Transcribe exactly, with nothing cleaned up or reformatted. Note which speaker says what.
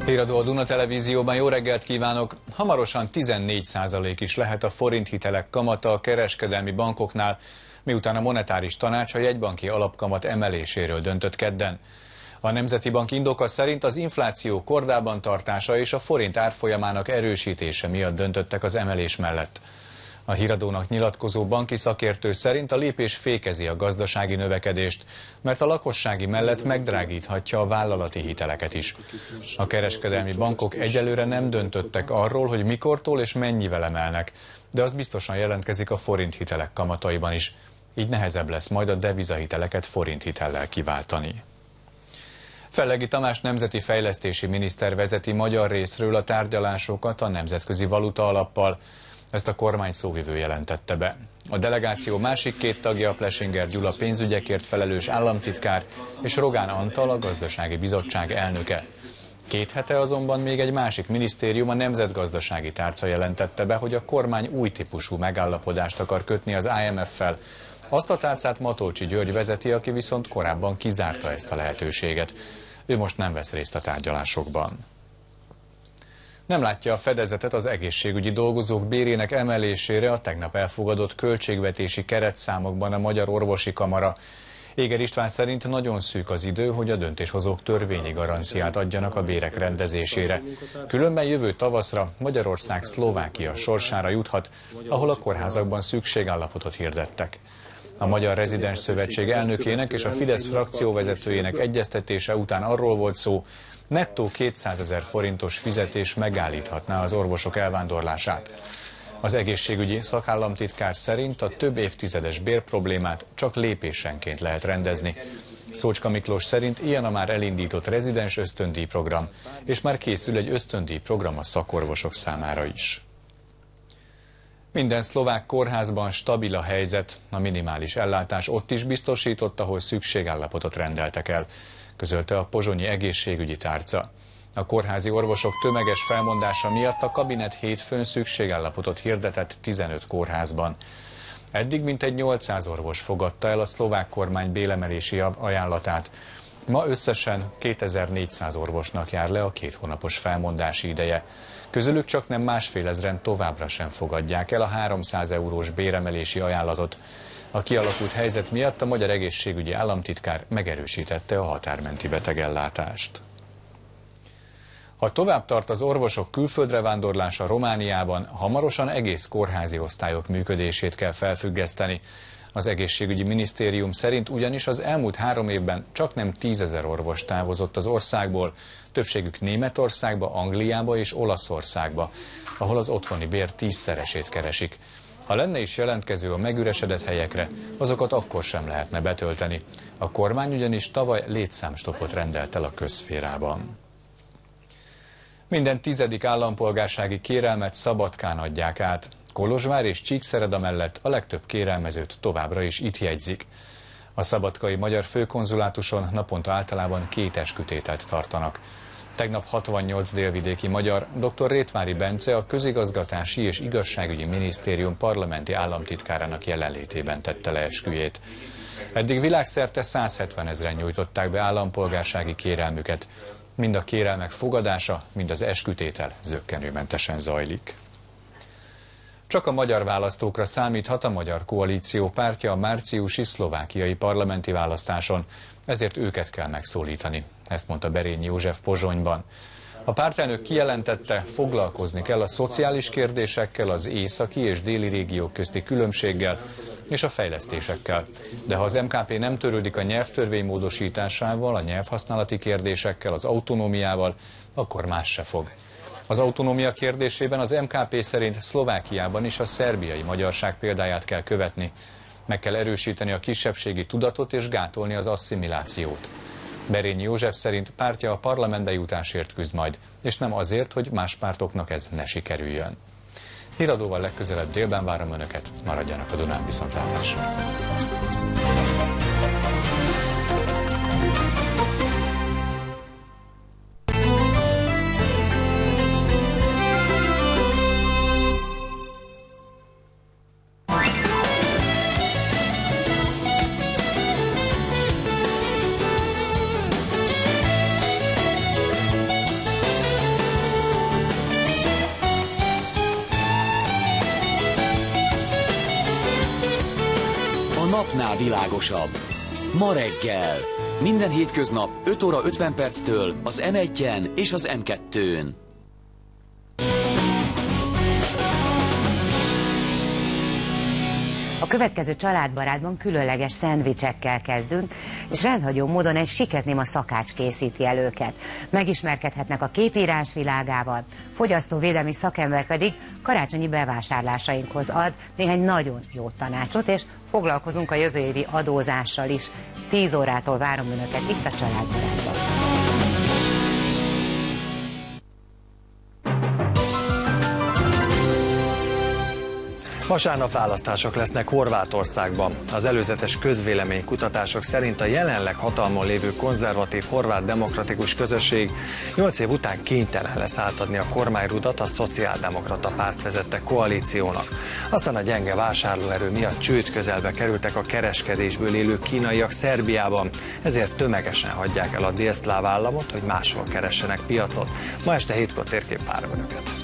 Speaker 1: Híradó a Duna Televízióban, jó reggelt kívánok! Hamarosan tizennégy százalék is lehet a forinthitelek kamata a kereskedelmi bankoknál, miután a monetáris tanács a jegybanki alapkamat emeléséről döntött kedden. A Nemzeti Bank indoka szerint az infláció kordában tartása és a forint árfolyamának erősítése miatt döntöttek az emelés mellett. A Híradónak nyilatkozó banki szakértő szerint a lépés fékezi a gazdasági növekedést, mert a lakossági mellett megdrágíthatja a vállalati hiteleket is. A kereskedelmi bankok egyelőre nem döntöttek arról, hogy mikortól és mennyivel emelnek, de az biztosan jelentkezik a forint hitelek kamataiban is. Így nehezebb lesz majd a devizahiteleket forint hitellel kiváltani. Fellegi Tamás nemzeti fejlesztési miniszter vezeti magyar részről a tárgyalásokat a Nemzetközi Valuta Alappal. Ezt a kormány szóvivő jelentette be. A delegáció másik két tagja, Plesinger Gyula pénzügyekért felelős államtitkár és Rogán Antal, a Gazdasági Bizottság elnöke. Két hete azonban még egy másik minisztérium, a Nemzetgazdasági Tárca jelentette be, hogy a kormány új típusú megállapodást akar kötni az I M F-fel. Azt a tárcát Matolcsy György vezeti, aki viszont korábban kizárta ezt a lehetőséget. Ő most nem vesz részt a tárgyalásokban. Nem látja a fedezetet az egészségügyi dolgozók bérének emelésére a tegnap elfogadott költségvetési keretszámokban a Magyar Orvosi Kamara. Éger István szerint nagyon szűk az idő, hogy a döntéshozók törvényi garanciát adjanak a bérek rendezésére. Különben jövő tavaszra Magyarország Szlovákia sorsára juthat, ahol a kórházakban szükségállapotot hirdettek. A Magyar Rezidens Szövetség elnökének és a Fidesz frakcióvezetőjének egyeztetése után arról volt szó, nettó kétszázezer forintos fizetés megállíthatná az orvosok elvándorlását. Az egészségügyi szakállamtitkár szerint a több évtizedes bérproblémát csak lépésenként lehet rendezni. Szócska Miklós szerint ilyen a már elindított rezidens ösztöndíj program, és már készül egy ösztöndíj program a szakorvosok számára is. Minden szlovák kórházban stabil a helyzet, a minimális ellátás ott is biztosított, ahol szükségállapotot rendeltek el, közölte a pozsonyi egészségügyi tárca. A kórházi orvosok tömeges felmondása miatt a kabinet hétfőn szükségállapotot hirdetett tizenöt kórházban. Eddig mintegy nyolcszáz orvos fogadta el a szlovák kormány béremelési ajánlatát. Ma összesen kétezer-négyszáz orvosnak jár le a két hónapos felmondási ideje. Közülük csak nem másfél ezren továbbra sem fogadják el a háromszáz eurós béremelési ajánlatot. A kialakult helyzet miatt a magyar egészségügyi államtitkár megerősítette a határmenti betegellátást. Ha tovább tart az orvosok külföldre vándorlása Romániában, hamarosan egész kórházi osztályok működését kell felfüggeszteni. Az egészségügyi minisztérium szerint ugyanis az elmúlt három évben csak nem tízezer orvos távozott az országból, többségük Németországba, Angliába és Olaszországba, ahol az otthoni bér tízszeresét keresik. Ha lenne is jelentkező a megüresedett helyekre, azokat akkor sem lehetne betölteni. A kormány ugyanis tavaly létszámstoppot rendelt el a közszférában. Minden tizedik állampolgársági kérelmet Szabadkán adják át. Kolozsvár és Csíkszereda mellett a legtöbb kérelmezőt továbbra is itt jegyzik. A szabadkai magyar főkonzulátuson naponta általában két eskütételt tartanak. Tegnap hatvannyolc délvidéki magyar dr. Rétvári Bence a Közigazgatási és Igazságügyi Minisztérium parlamenti államtitkárának jelenlétében tette le esküjét. Eddig világszerte száz hetven ezren nyújtották be állampolgársági kérelmüket. Mind a kérelmek fogadása, mind az eskütétel zökkenőmentesen zajlik. Csak a magyar választókra számíthat a Magyar Koalíció pártja a márciusi szlovákiai parlamenti választáson, ezért őket kell megszólítani. Ezt mondta Berényi József Pozsonyban. A pártelnök kijelentette, foglalkozni kell a szociális kérdésekkel, az északi és déli régiók közti különbséggel és a fejlesztésekkel. De ha az em ká pé nem törődik a nyelvtörvény módosításával, a nyelvhasználati kérdésekkel, az autonómiával, akkor más se fog. Az autonómia kérdésében az em ká pé szerint Szlovákiában is a szerbiai magyarság példáját kell követni. Meg kell erősíteni a kisebbségi tudatot és gátolni az asszimilációt. Berényi József szerint pártja a parlamentbe jutásért küzd majd, és nem azért, hogy más pártoknak ez ne sikerüljön. Híradóval legközelebb délben várom Önöket, maradjanak a Dunán, viszontlátásra.
Speaker 2: napnál világosabb. Ma reggel. Minden hétköznap öt óra ötven perctől az em egyen és az em kettőn.
Speaker 3: A következő Családbarátban különleges szendvicsekkel kezdünk, és rendhagyó módon egy Siketnéma szakács készíti el őket. Megismerkedhetnek a képírás világával, fogyasztóvédelmi szakember pedig karácsonyi bevásárlásainkhoz ad néhány nagyon jó tanácsot, és foglalkozunk a jövő évi adózással is. tíz órától várom Önöket itt a Családbarátban.
Speaker 4: Vasárnap választások lesznek Horvátországban. Az előzetes közvéleménykutatások szerint a jelenleg hatalmon lévő konzervatív horvát demokratikus közösség nyolc év után kénytelen lesz átadni a kormányrudat a szociáldemokrata párt vezette koalíciónak. Aztán a gyenge vásárlóerő miatt csőd közelbe kerültek a kereskedésből élő kínaiak Szerbiában, ezért tömegesen hagyják el a délszláv államot, hogy máshol keressenek piacot. Ma este hétkor térkép várom Önöket.